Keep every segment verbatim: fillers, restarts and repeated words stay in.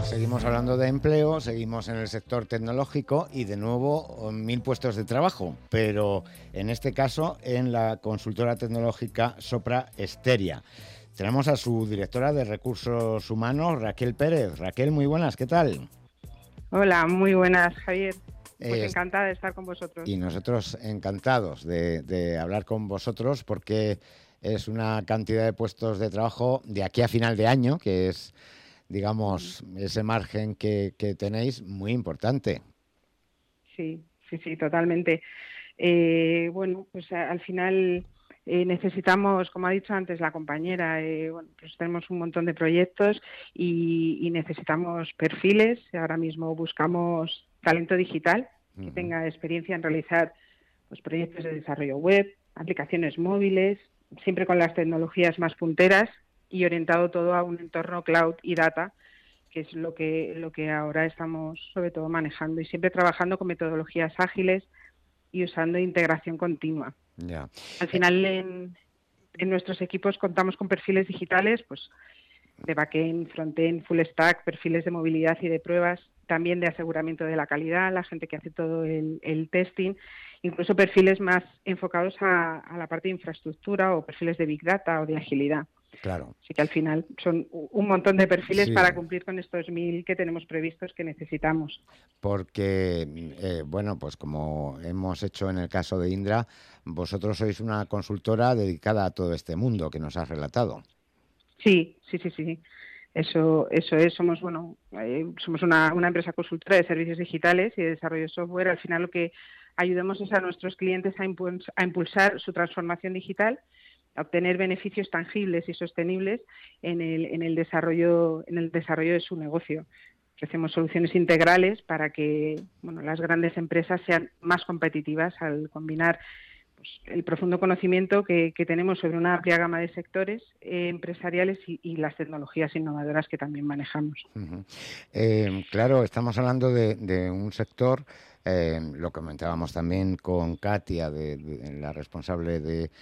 Seguimos hablando de empleo, seguimos en el sector tecnológico y de nuevo mil puestos de trabajo, pero en este caso en la consultora tecnológica Sopra Steria. Tenemos a su directora de Recursos Humanos, Raquel Pérez. Raquel, muy buenas, ¿qué tal? Hola, muy buenas, Javier. Pues Eh, encantada de estar con vosotros. Y nosotros encantados de, de hablar con vosotros porque es una cantidad de puestos de trabajo de aquí a final de año, que es, digamos, ese margen que, que tenéis muy importante. Sí, sí, sí, totalmente. Eh, bueno, pues a, al final eh, necesitamos, como ha dicho antes la compañera, eh, bueno, pues tenemos un montón de proyectos y, y necesitamos perfiles. Ahora mismo buscamos talento digital que Uh-huh. tenga experiencia en realizar pues, proyectos de desarrollo web, aplicaciones móviles, siempre con las tecnologías más punteras y orientado todo a un entorno cloud y data, que es lo que, lo que ahora estamos sobre todo manejando y siempre trabajando con metodologías ágiles y usando integración continua. Ya. Al Eh, final en, en nuestros equipos contamos con perfiles digitales, pues de backend, frontend, full stack, perfiles de movilidad y de pruebas, también de aseguramiento de la calidad, la gente que hace todo el, el testing, incluso perfiles más enfocados a, a la parte de infraestructura o perfiles de big data o de agilidad. claro. Así que al final son un montón de perfiles Sí, para cumplir con estos mil que tenemos previstos que necesitamos. porque, eh, bueno, pues como hemos hecho en el caso de Indra, vosotros sois una consultora dedicada a todo este mundo que nos has relatado. Sí, sí, sí, sí. Eso, eso es. Somos, bueno, eh, somos una, una empresa consultora de servicios digitales y de desarrollo de software. Al final lo que ayudamos es a nuestros clientes a, impuls a impulsar su transformación digital, a obtener beneficios tangibles y sostenibles en el, en el desarrollo, en el desarrollo de su negocio. Ofrecemos soluciones integrales para que, bueno, las grandes empresas sean más competitivas al combinar pues, el profundo conocimiento que, que tenemos sobre una amplia gama de sectores eh, empresariales y, y las tecnologías innovadoras que también manejamos. Uh-huh. Eh, claro, estamos hablando de, de un sector, eh, lo comentábamos también con Katia, de, de, la responsable de,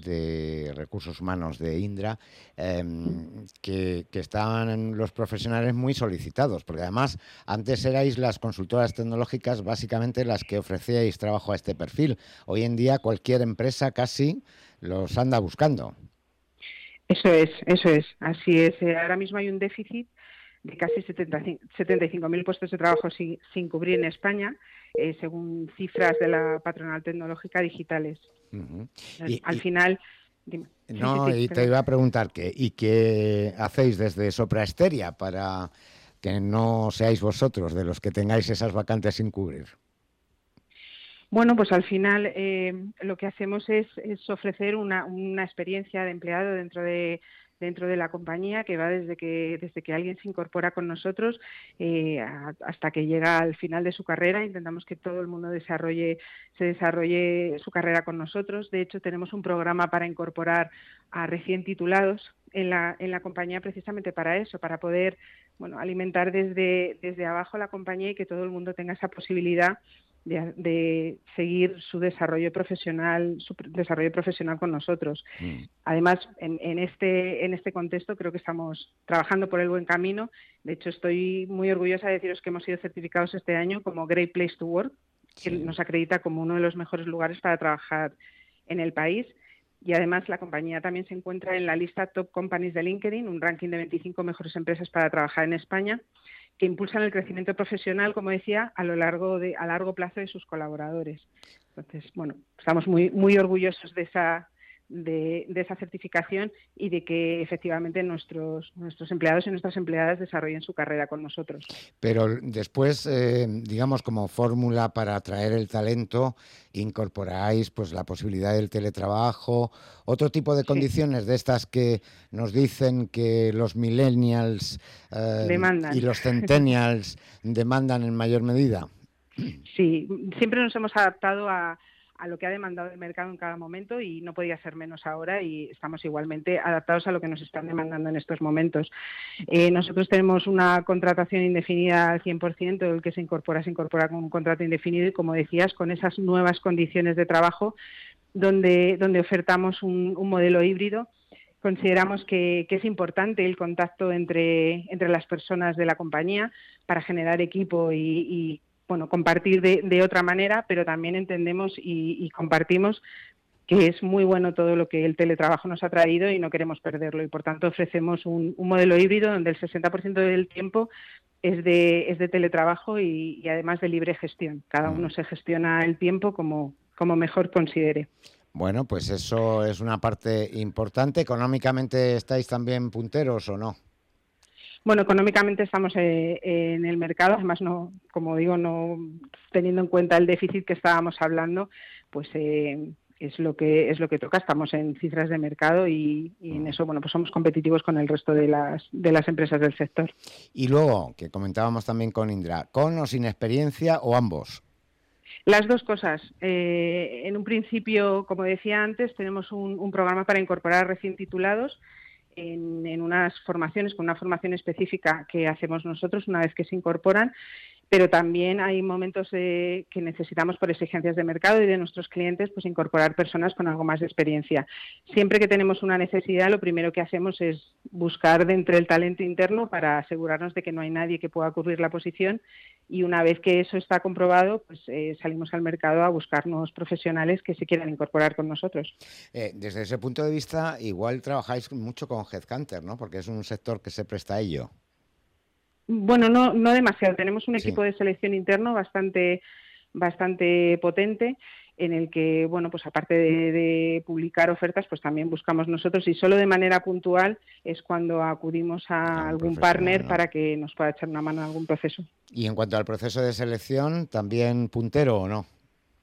de recursos humanos de Indra, eh, que, que estaban los profesionales muy solicitados, porque además antes erais las consultoras tecnológicas básicamente las que ofrecíais trabajo a este perfil. Hoy en día cualquier empresa casi los anda buscando. Eso es, eso es, así es. Eh, ahora mismo hay un déficit de casi setenta y cinco mil puestos de trabajo sin, sin cubrir en España, eh, según cifras de la patronal tecnológica digitales. Uh-huh. Al, Y, al y, final, dime. Sí, sí, no, sí, y te perdón. iba a preguntar qué y qué hacéis desde Sopra Steria para que no seáis vosotros de los que tengáis esas vacantes sin cubrir. Bueno, pues al final eh, lo que hacemos es, es ofrecer una, una experiencia de empleado dentro de dentro de la compañía que va desde que desde que alguien se incorpora con nosotros eh, a, hasta que llega al final de su carrera. Intentamos que todo el mundo desarrolle se desarrolle su carrera con nosotros. De hecho, tenemos un programa para incorporar a recién titulados en la en la compañía precisamente para eso, para poder bueno alimentar desde desde abajo la compañía y que todo el mundo tenga esa posibilidad De, de seguir su desarrollo profesional, su desarrollo profesional con nosotros. Mm. Además, en, en este en este contexto creo que estamos trabajando por el buen camino. De hecho, estoy muy orgullosa de deciros que hemos sido certificados este año como Great Place to Work, que Sí. nos acredita como uno de los mejores lugares para trabajar en el país. Y además la compañía también se encuentra en la lista Top Companies de LinkedIn, un ranking de veinticinco mejores empresas para trabajar en España, que impulsan el crecimiento profesional, como decía, a lo largo de a largo plazo de sus colaboradores. Entonces, bueno, estamos muy muy orgullosos de esa de, de esa certificación y de que efectivamente nuestros nuestros empleados y nuestras empleadas desarrollen su carrera con nosotros. Pero después, eh, digamos, como fórmula para atraer el talento, incorporáis pues la posibilidad del teletrabajo, otro tipo de Sí, condiciones de estas que nos dicen que los millennials eh, y demandan. los centennials demandan en mayor medida. Sí, siempre nos hemos adaptado a, a lo que ha demandado el mercado en cada momento y no podía ser menos ahora y estamos igualmente adaptados a lo que nos están demandando en estos momentos. Eh, nosotros tenemos una contratación indefinida al cien por ciento, el que se incorpora se incorpora con un contrato indefinido y, como decías, con esas nuevas condiciones de trabajo donde, donde ofertamos un, un modelo híbrido consideramos que, que es importante el contacto entre, entre las personas de la compañía para generar equipo y, y bueno, compartir de, de otra manera, pero también entendemos y, y compartimos que es muy bueno todo lo que el teletrabajo nos ha traído y no queremos perderlo. Y por tanto ofrecemos un, un modelo híbrido donde el sesenta por ciento del tiempo es de, es de teletrabajo y, y además de libre gestión. Cada uno se gestiona el tiempo como, como mejor considere. Bueno, pues eso es una parte importante. ¿Económicamente estáis también punteros o no? Bueno, económicamente estamos eh, en el mercado, además no, como digo, no teniendo en cuenta el déficit que estábamos hablando, pues eh, es lo que es lo que toca. Estamos en cifras de mercado y, y en eso, bueno, pues somos competitivos con el resto de las de las empresas del sector. Y luego, que comentábamos también con Indra, ¿con o sin experiencia o ambos? Las dos cosas. Eh, en un principio, como decía antes, tenemos un, un programa para incorporar recién titulados en, en unas formaciones, con una formación específica que hacemos nosotros una vez que se incorporan, pero también hay momentos de, que necesitamos por exigencias de mercado y de nuestros clientes pues incorporar personas con algo más de experiencia. Siempre que tenemos una necesidad, lo primero que hacemos es buscar dentro del talento interno para asegurarnos de que no hay nadie que pueda cubrir la posición y una vez que eso está comprobado, pues eh, salimos al mercado a buscar nuevos profesionales que se quieran incorporar con nosotros. Eh, desde ese punto de vista, igual trabajáis mucho con Headhunter, ¿no? Porque es un sector que se presta a ello. Bueno, no, no demasiado. Tenemos un Sí. equipo de selección interno bastante, bastante potente en el que, bueno, pues aparte de, de publicar ofertas, pues también buscamos nosotros y solo de manera puntual es cuando acudimos a algún partner, ¿no?, para que nos pueda echar una mano en algún proceso. Y en cuanto al proceso de selección, ¿también puntero o no?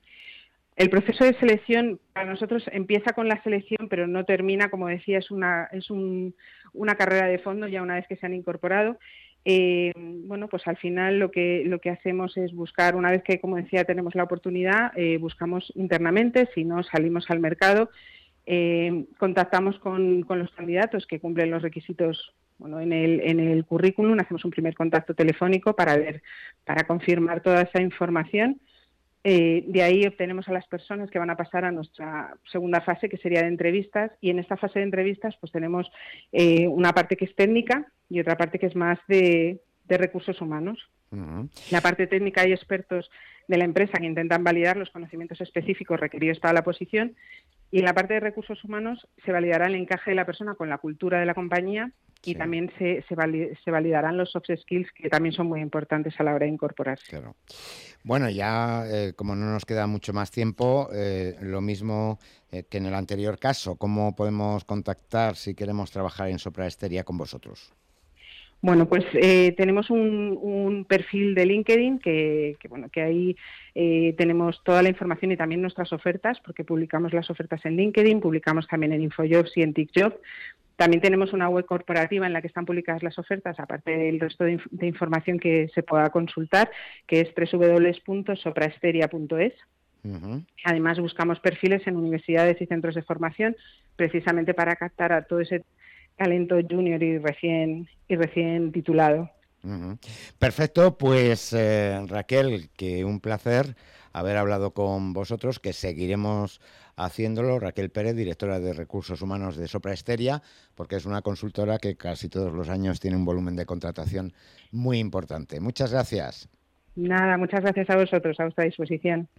El proceso de selección para nosotros empieza con la selección, pero no termina, como decía, es una, es un, una carrera de fondo ya una vez que se han incorporado. Eh, bueno, pues al final lo que lo que hacemos es buscar, una vez que, como decía, tenemos la oportunidad, eh, buscamos internamente, si no salimos al mercado, eh, contactamos con, con los candidatos que cumplen los requisitos. Bueno, en el, en el currículum hacemos un primer contacto telefónico para ver, para confirmar toda esa información. Eh, de ahí obtenemos a las personas que van a pasar a nuestra segunda fase, que sería de entrevistas, y en esta fase de entrevistas pues tenemos eh, una parte que es técnica y otra parte que es más de, de recursos humanos. Uh-huh. La parte técnica hay expertos de la empresa que intentan validar los conocimientos específicos requeridos para la posición, y en la parte de recursos humanos se validará el encaje de la persona con la cultura de la compañía y sí. también se, se, valid, se validarán los soft skills, que también son muy importantes a la hora de incorporarse. Claro. Bueno, ya eh, como no nos queda mucho más tiempo, eh, lo mismo eh, que en el anterior caso, ¿cómo podemos contactar si queremos trabajar en Sopra Steria con vosotros? Bueno, pues eh, tenemos un, un perfil de LinkedIn que, que bueno, que ahí eh, tenemos toda la información y también nuestras ofertas, porque publicamos las ofertas en LinkedIn, publicamos también en InfoJobs y en TicJob. También tenemos una web corporativa en la que están publicadas las ofertas, aparte del resto de, inf- de información que se pueda consultar, que es doble u doble u doble u punto soprasteria punto es. Uh-huh. Además, buscamos perfiles en universidades y centros de formación, precisamente para captar a todo ese talento junior y recién y recién titulado. Uh-huh. Perfecto, pues eh, Raquel, que un placer haber hablado con vosotros, que seguiremos haciéndolo. Raquel Pérez, directora de Recursos Humanos de Sopra Steria, porque es una consultora que casi todos los años tiene un volumen de contratación muy importante. Muchas gracias. Nada, muchas gracias a vosotros, a vuestra disposición.